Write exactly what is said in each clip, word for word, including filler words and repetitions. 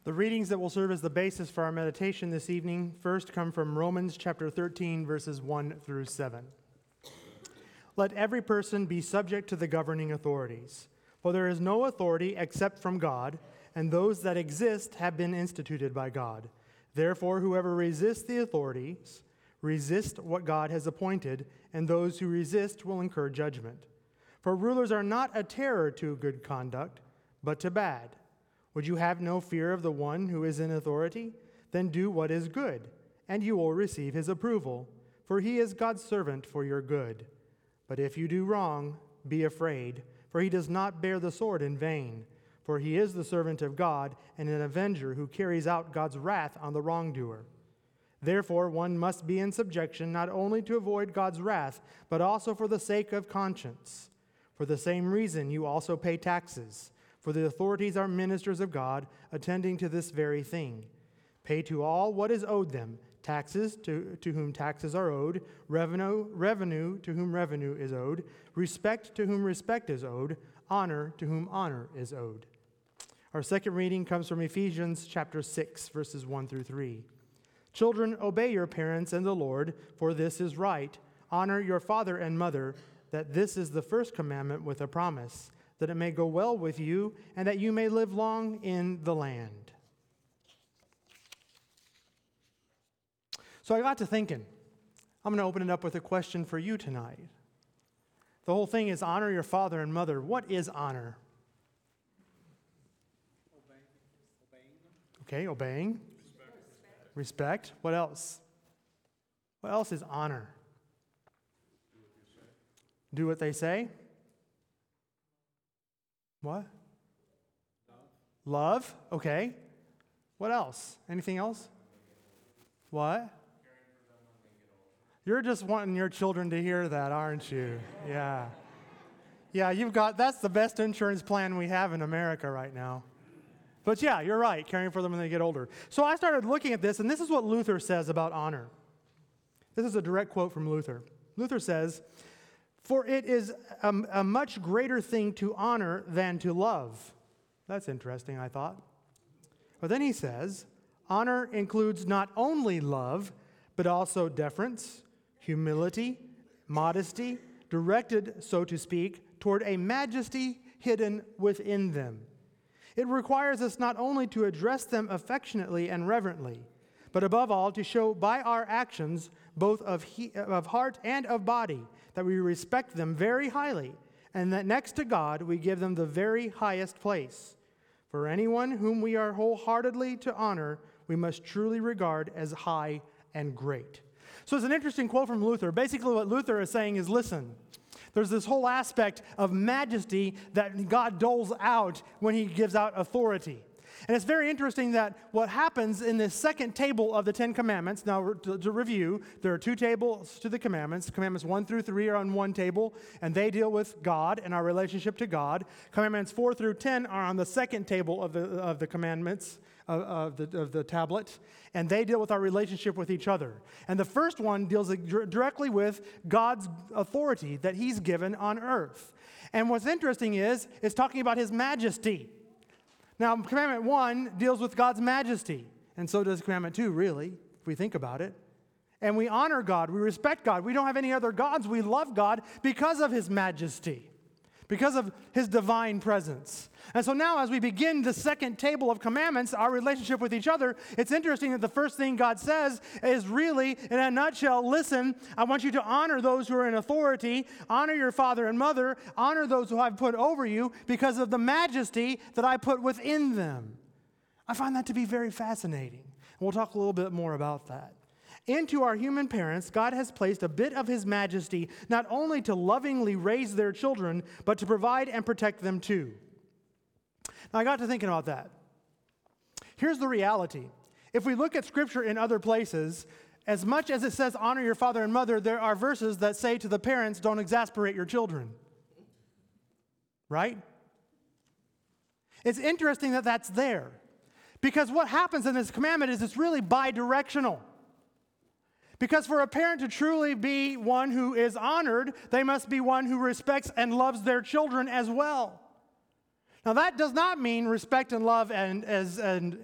The readings that will serve as the basis for our meditation this evening first come from Romans chapter thirteen, verses one through seven. Let every person be subject to the governing authorities, for there is no authority except from God, and those that exist have been instituted by God. Therefore, whoever resists the authorities resist what God has appointed, and those who resist will incur judgment. For rulers are not a terror to good conduct, but to bad. Would you have no fear of the one who is in authority? Then do what is good, and you will receive his approval, for he is God's servant for your good. But if you do wrong, be afraid, for he does not bear the sword in vain, for he is the servant of God and an avenger who carries out God's wrath on the wrongdoer. Therefore, one must be in subjection not only to avoid God's wrath, but also for the sake of conscience. For the same reason, you also pay taxes. For the authorities are ministers of God, attending to this very thing. Pay to all what is owed them, taxes to, to whom taxes are owed, revenue, revenue to whom revenue is owed, respect to whom respect is owed, honor to whom honor is owed. Our second reading comes from Ephesians chapter six, verses one through three. Children, obey your parents in the Lord, for this is right. Honor your father and mother, that this is the first commandment with a promise, that it may go well with you, and that you may live long in the land. So I got to thinking, I'm going to open it up with a question for you tonight. The whole thing is honor your father and mother. What is honor? Okay, obeying. Respect. Respect. What else? What else is honor? Do what they say. What? Love. Love? Okay. What else? Anything else? What? You're just wanting your children to hear that, aren't you? Yeah. Yeah, you've got, that's the best insurance plan we have in America right now. But yeah, you're right, caring for them when they get older. So I started looking at this, and this is what Luther says about honor. This is a direct quote from Luther. Luther says, "For it is a, a much greater thing to honor than to love." That's interesting, I thought. But then he says, honor includes not only love, but also deference, humility, modesty, directed, so to speak, toward a majesty hidden within them. It requires us not only to address them affectionately and reverently, but above all to show by our actions, both of, he, of heart and of body, that we respect them very highly, and that next to God we give them the very highest place. For anyone whom we are wholeheartedly to honor, we must truly regard as high and great. So it's an interesting quote from Luther. Basically what Luther is saying is, listen, there's this whole aspect of majesty that God doles out when he gives out authority. And it's very interesting that what happens in this second table of the Ten Commandments, now to, to review, there are two tables to the commandments. Commandments one through three are on one table, and they deal with God and our relationship to God. Commandments four through ten are on the second table of the, of the commandments, of, of, the, of the tablet, and they deal with our relationship with each other. And the first one deals directly with God's authority that he's given on earth. And what's interesting is, it's talking about his majesty. Now, Commandment one deals with God's majesty, and so does Commandment two, really, if we think about it. And we honor God, we respect God. We don't have any other gods. We love God because of his majesty, because of his divine presence. And so now as we begin the second table of commandments, our relationship with each other, it's interesting that the first thing God says is really, in a nutshell, listen, I want you to honor those who are in authority, honor your father and mother, honor those who I've put over you because of the majesty that I put within them. I find that to be very fascinating. And we'll talk a little bit more about that. Into our human parents, God has placed a bit of his majesty, not only to lovingly raise their children, but to provide and protect them too. Now, I got to thinking about that. Here's the reality. If we look at Scripture in other places, as much as it says honor your father and mother, there are verses that say to the parents, don't exasperate your children. Right? It's interesting that that's there. Because what happens in this commandment is it's really bi-directional. Because for a parent to truly be one who is honored, they must be one who respects and loves their children as well. Now that does not mean respect and love and as and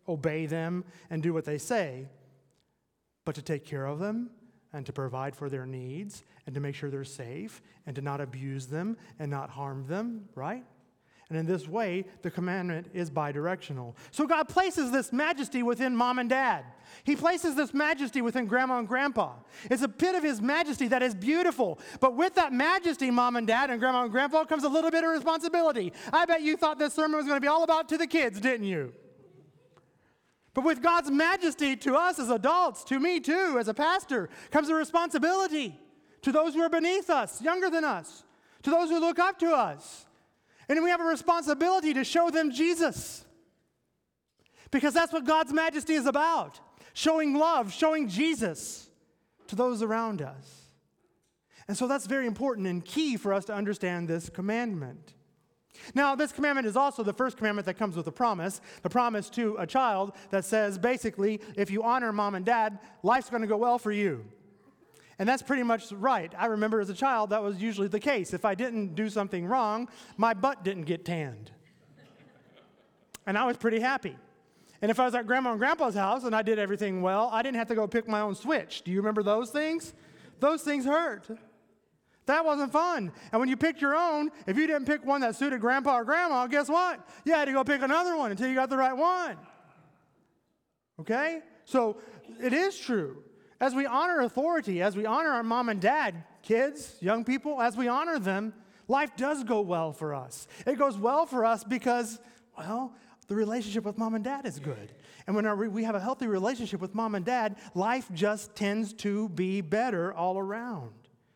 obey them and do what they say, but to take care of them and to provide for their needs and to make sure they're safe and to not abuse them and not harm them, right? And in this way, the commandment is bidirectional. So God places this majesty within mom and dad. He places this majesty within grandma and grandpa. It's a bit of his majesty that is beautiful. But with that majesty, mom and dad and grandma and grandpa, comes a little bit of responsibility. I bet you thought this sermon was going to be all about to the kids, didn't you? But with God's majesty to us as adults, to me too, as a pastor, comes a responsibility to those who are beneath us, younger than us, to those who look up to us. And we have a responsibility to show them Jesus. Because that's what God's majesty is about. Showing love, showing Jesus to those around us. And so that's very important and key for us to understand this commandment. Now, this commandment is also the first commandment that comes with a promise. The promise to a child that says, basically, if you honor mom and dad, life's going to go well for you. And that's pretty much right. I remember as a child, that was usually the case. If I didn't do something wrong, my butt didn't get tanned. And I was pretty happy. And if I was at Grandma and Grandpa's house and I did everything well, I didn't have to go pick my own switch. Do you remember those things? Those things hurt. That wasn't fun. And when you picked your own, if you didn't pick one that suited Grandpa or Grandma, guess what? You had to go pick another one until you got the right one. Okay? So it is true. As we honor authority, as we honor our mom and dad, kids, young people, as we honor them, life does go well for us. It goes well for us because, well, the relationship with mom and dad is good. And when our, we have a healthy relationship with mom and dad, life just tends to be better all around.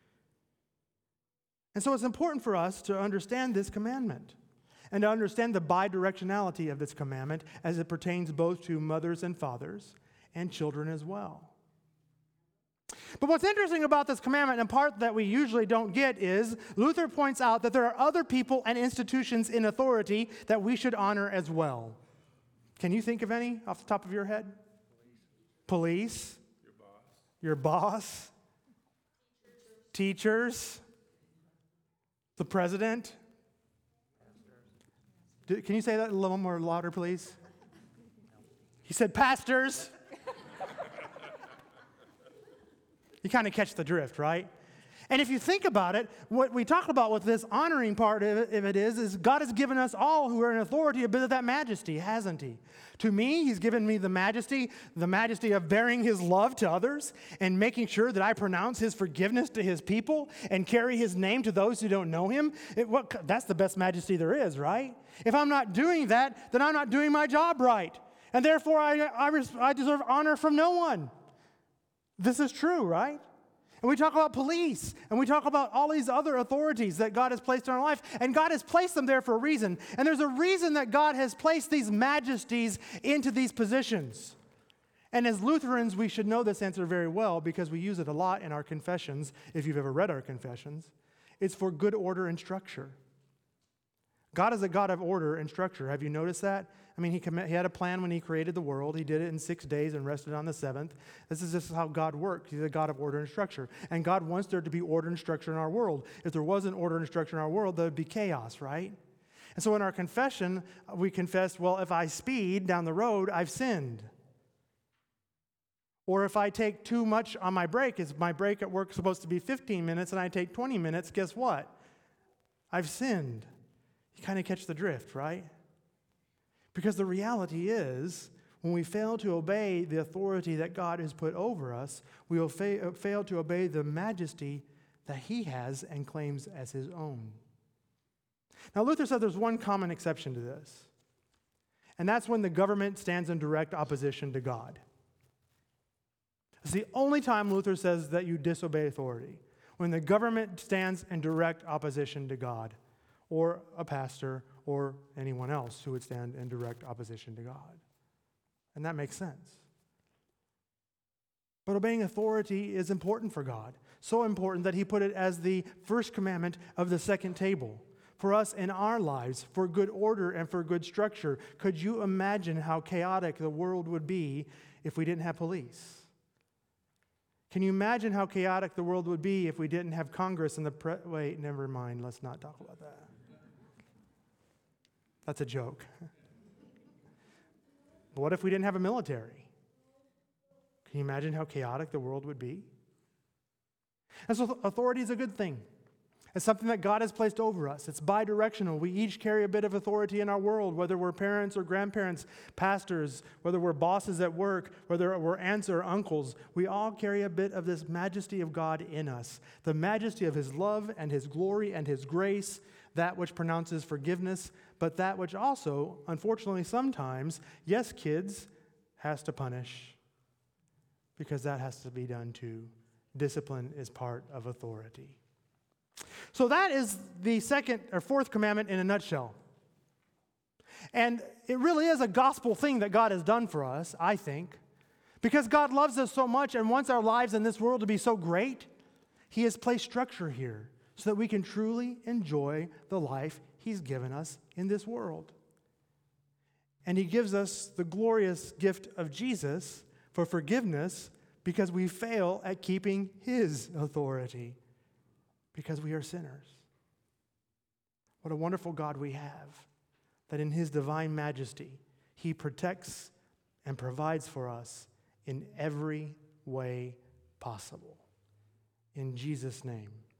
And so it's important for us to understand this commandment and to understand the bidirectionality of this commandment as it pertains both to mothers and fathers and children as well. But what's interesting about this commandment, and part that we usually don't get, is Luther points out that there are other people and institutions in authority that we should honor as well. Can you think of any off the top of your head? Police. Police. Your boss. Your boss. Teachers. Teachers. The president. Do, can you say that a little more louder, please? He said pastors. You kind of catch the drift, right? And if you think about it, what we talk about with this honoring part of it, of it is, is God has given us all who are in authority a bit of that majesty, hasn't he? To me, he's given me the majesty, the majesty of bearing his love to others and making sure that I pronounce his forgiveness to his people and carry his name to those who don't know him. It, what, that's the best majesty there is, right? If I'm not doing that, then I'm not doing my job right. And therefore, I, I, I deserve honor from no one. This is true, right? And we talk about police, and we talk about all these other authorities that God has placed in our life, and God has placed them there for a reason. And there's a reason that God has placed these majesties into these positions. And as Lutherans, we should know this answer very well because we use it a lot in our confessions, if you've ever read our confessions. It's for good order and structure. God is a God of order and structure. Have you noticed that? I mean, he, comm- he had a plan when he created the world. He did it in six days and rested on the seventh. This is just how God works. He's a God of order and structure. And God wants there to be order and structure in our world. If there wasn't order and structure in our world, there would be chaos, right? And so in our confession, we confess, well, if I speed down the road, I've sinned. Or if I take too much on my break, is my break at work supposed to be fifteen minutes and I take twenty minutes, guess what? I've sinned. You kind of catch the drift, right? Because the reality is, when we fail to obey the authority that God has put over us, we will fa- fail to obey the majesty that he has and claims as his own. Now, Luther said there's one common exception to this, and that's when the government stands in direct opposition to God. It's the only time Luther says that you disobey authority, when the government stands in direct opposition to God, or a pastor, or anyone else who would stand in direct opposition to God. And that makes sense. But obeying authority is important for God. So important that he put it as the first commandment of the second table. For us in our lives, for good order and for good structure. Could you imagine how chaotic the world would be if we didn't have police? Can you imagine how chaotic the world would be if we didn't have Congress and the pre- wait, never mind, let's not talk about that. That's a joke. But what if we didn't have a military? Can you imagine how chaotic the world would be? And so authority is a good thing. It's something that God has placed over us. It's bi-directional. We each carry a bit of authority in our world, whether we're parents or grandparents, pastors, whether we're bosses at work, whether we're aunts or uncles. We all carry a bit of this majesty of God in us, the majesty of his love and his glory and his grace, that which pronounces forgiveness, but that which also, unfortunately, sometimes, yes, kids, has to punish, because that has to be done too. Discipline is part of authority. So that is the second or fourth commandment in a nutshell. And it really is a gospel thing that God has done for us, I think. Because God loves us so much and wants our lives in this world to be so great, he has placed structure here so that we can truly enjoy the life he's given us in this world. And he gives us the glorious gift of Jesus for forgiveness because we fail at keeping his authority. Because we are sinners. What a wonderful God we have, that in his divine majesty, he protects and provides for us in every way possible. In Jesus' name.